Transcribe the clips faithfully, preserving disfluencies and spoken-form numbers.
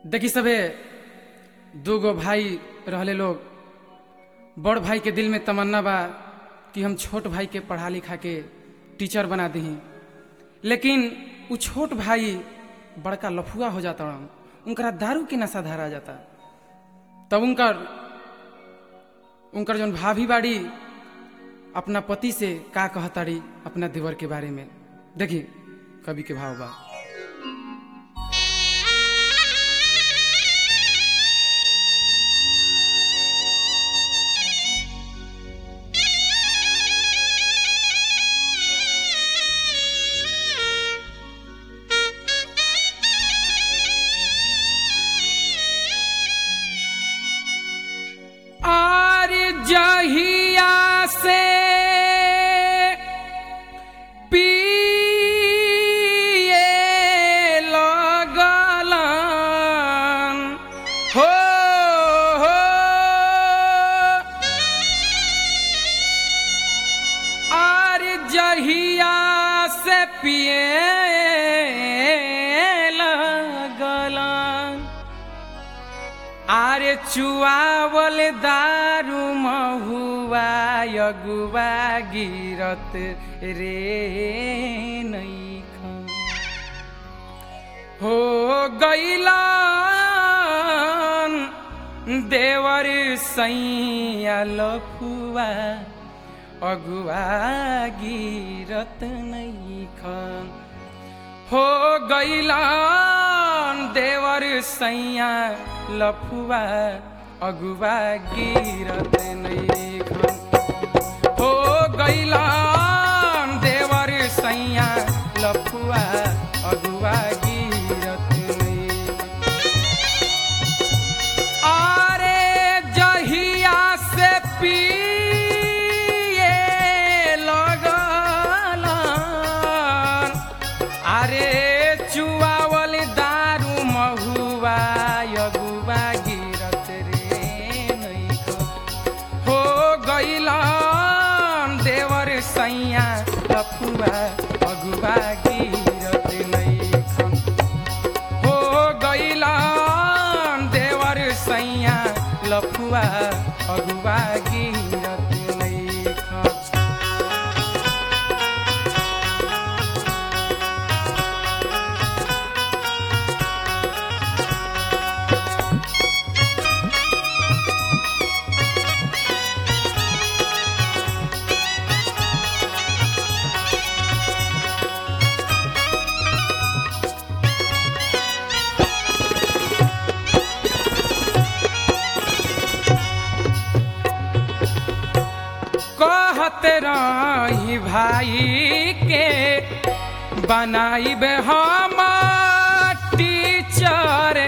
देखी सबे दूगो भाई रहले लोग। बड़ भाई के दिल में तमन्ना बा कि हम छोट भाई के पढ़ा लिखा के टीचर बना दी, लेकिन वो छोट भाई बड़का लफुआ हो जाता, उनका दारू के नशा धरा जाता। तब उनकर उनकर जौन भाभी बाड़ी अपना पति से का कहताड़ी अपना देवर के बारे में। देखी कवि के भाव बा। और जहिया से पिए लगलन हो हो और जहिया से पिए लगलन आरे चुआवल दारू महुआ यगुआ गिरत रे नइखन हो गइलन देवर सैया लफुआ अगुआ गिरत नइखन हो गइलन देवर सैया लफुआ अगुआ गिरत नइखन हो गइलन देवर सैया लफुआ अगुआ गिरत नइखन। अरे जहिया से पिए लगलन अरे चुआवल दारू महुआ अगुआ गिरत रे नइखन हो गइलन देवर सैया लफुआ अगुआ गिरत नइखन हो गइलन देवर सैया लफुआ अगुआ गिरत नइखन। कहत रही भाई के बनाइबे हम टीचर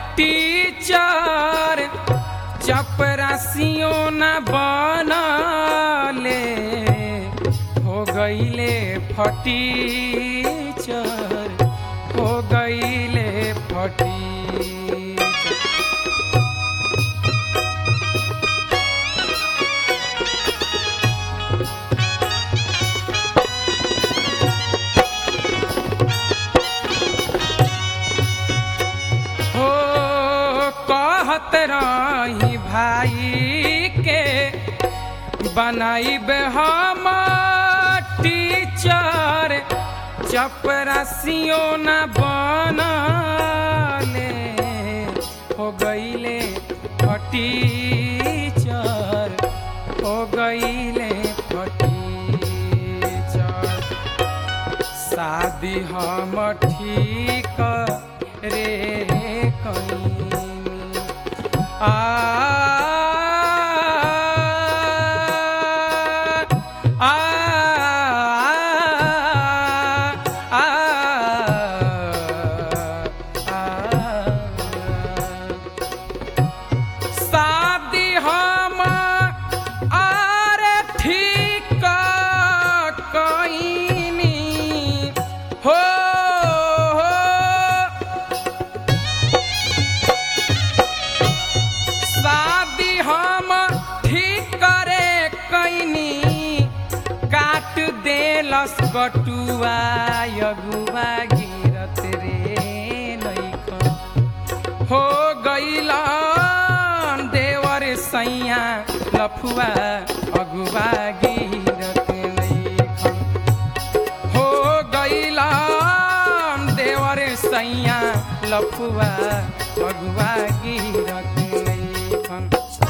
टीचर चपरासियों न बनले हो गइले फटीचर हो गइले फटीचर। कहत रही भाई के बनाइबे हम टीचर चपरासियों न बनले हो गइले फटीचर हो गइले फटीचर। शादी हम ठीक रे कहीं आ आ आ शादी हम आरे ठीक कइनी हो शादी हम ठीक करे कइनी काट देलस बटुआ अगुआ गिरत रे नइखन हो लफुआ अगुआ गिरत नइखन। हो गइलन देवर सैया लफुआ अगुआ गिरत नइखन।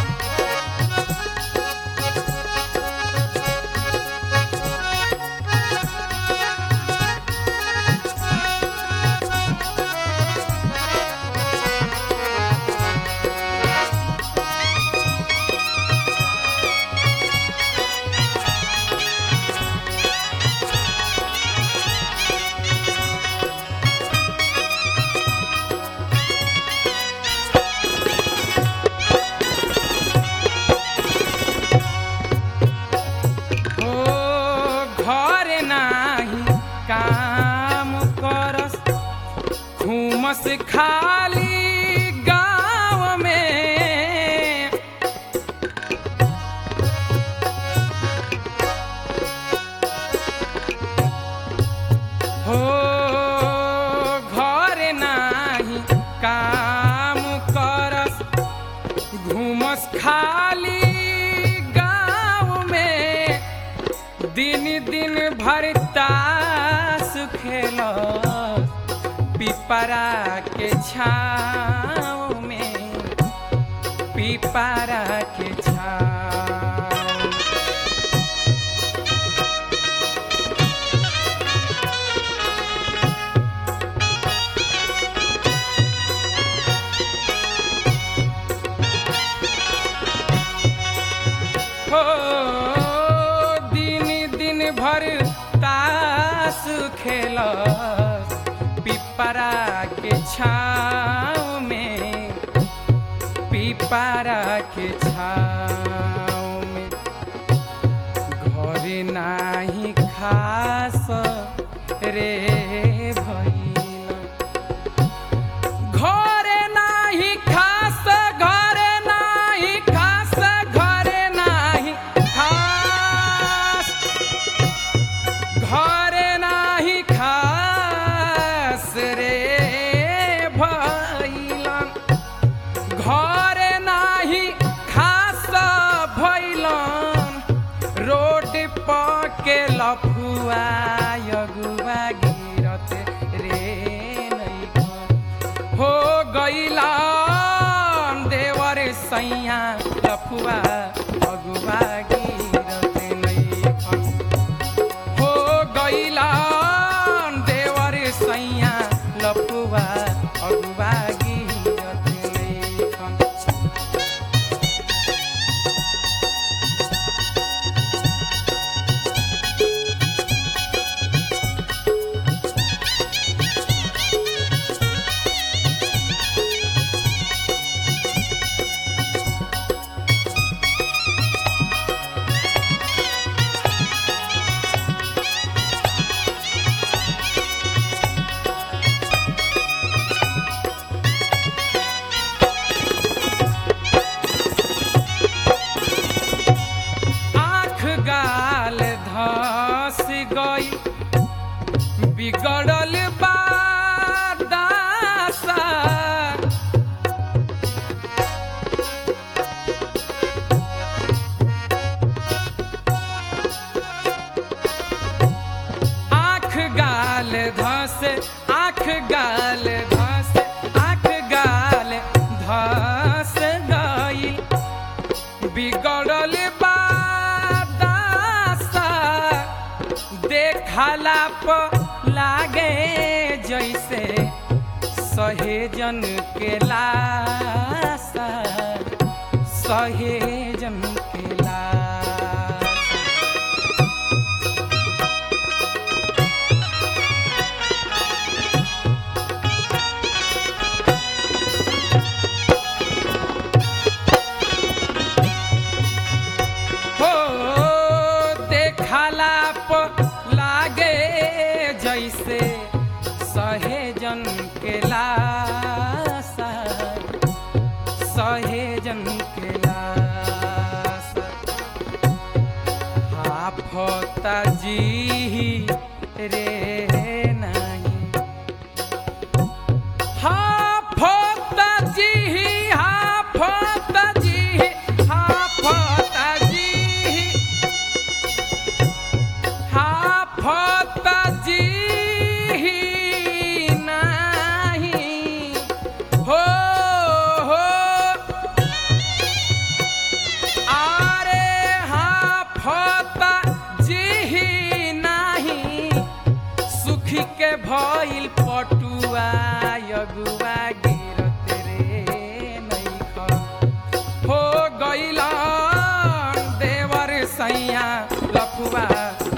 काम करस घूमस खाली गाँव में। हो घर नाही काम करस घूमस खाली गाँव में। दिन दिन भर ताश खेलस पिपरा के छाँव में, पिपरा के छाँव। हो दिन दिन भर ताश खेलस पिपरा के छाँव में, पिपरा के छाँव में। घर नाही खास रे भइल, घर नाही खास, घर नाही खास, घर नाही खास, घर नाही खास रे भइलन। घर नाही खास भइलन, रोड पके लफुआ अगुआ गिरत रे नइखन। हो गइलन देवर सैया लफुआ अगुआ गिरत नइखन। हो गइलन देवर सैया लफुआ अगुआ गिरत नइखन। बिगड़ल बा दासा, आँख गाल धस, आँख गाल धस, आँख गाल धस गई। बिगड़ल बा दासा, देखला प लागे जैसे सहेजन के लाशा, सहेजन के लाशा। हो देखला प लागे जैसे सहेजन के लाशा, सहेजन के लाशा। हाफता जी रे नहीं, हाफता जी, हाफता जी, हाफता भइल पटुआ यगुआ गिरत रे नइख हो गइल देवर सैया लफुआ